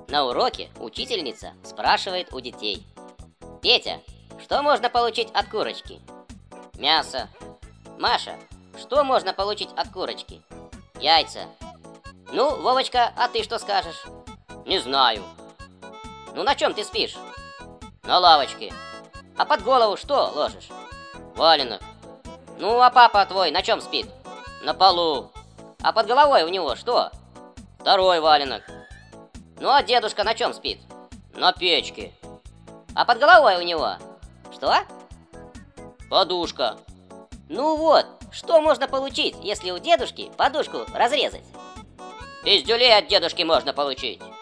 На уроке учительница спрашивает у детей: Петя, что можно получить от курочки? Мясо. Маша, что можно получить от курочки? Яйца. Ну, Вовочка, а ты что скажешь? Не знаю. Ну, на чем ты спишь? На лавочке. А под голову что ложишь? Валенок. Ну, а папа твой на чем спит? На полу. А под головой у него что? Второй валенок. Ну, а дедушка на чем спит? На печке. А под головой у него что? Подушка. Ну вот, что можно получить, если у дедушки подушку разрезать? Пиздюлей от дедушки можно получить.